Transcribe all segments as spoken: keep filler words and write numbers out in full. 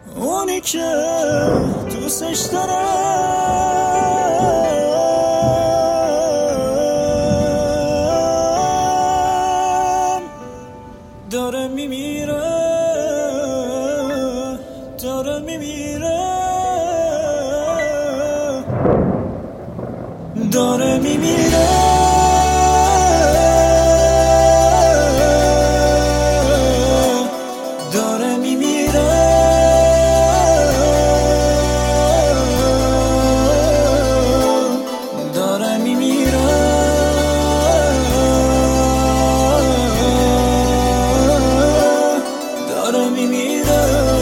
اونی که دوستش دارم داره میمیره، داره میمیره، داره میمیره، داره میمیره، داره میمیره، داره میمیره.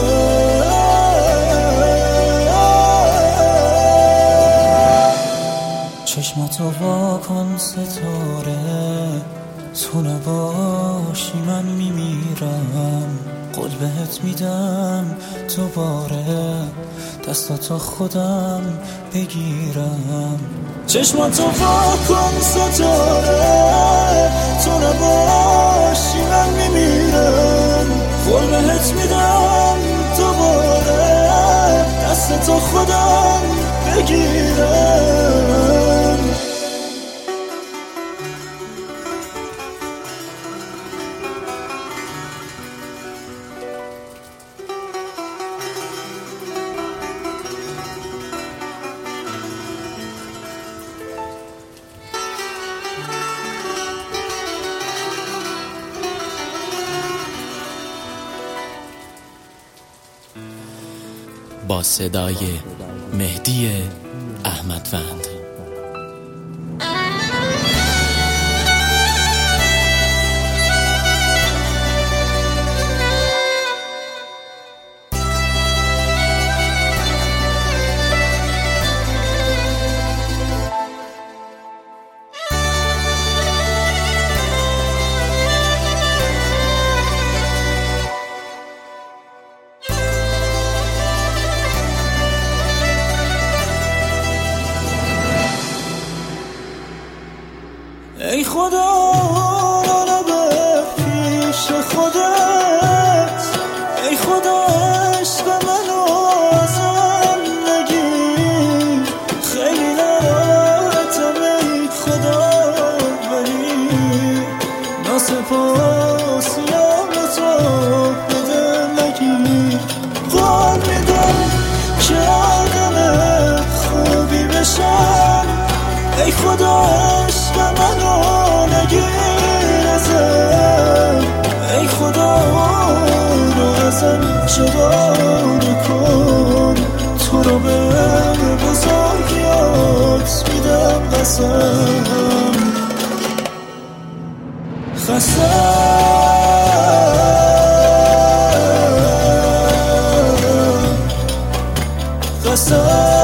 چشماتو وا کن ستاره، تو نباشی من میمیرم. قول بهت میدم دوباره دستاتو خودم بگیرم. چشماتو وا کن ستاره، تو نباشی من میمیرم. قول بهت میدم دوباره دستاتو خودم بگیرم. با صدای مهدی احمدوند. ای خدا منو به پیش خودت، ای خدا عشق منو ازم نگیر. خیلی ناراحتم ای خدا، ولی ناسپاسیم تو به دل نگیر. قول میدم که آدم خوبی بشم، ای خدا عشق منو نگیر ازم. ای خدا رو ازم جدا نکن، تو رو به بزرگیات میدم قسم. قسم قسم